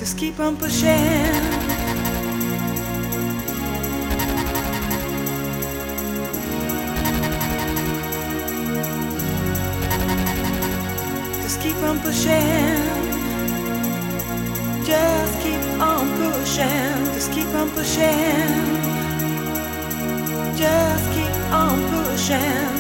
Just keep on pushing. Just keep on pushing. Just keep on pushing. Just keep on pushing. Just keep on pushing.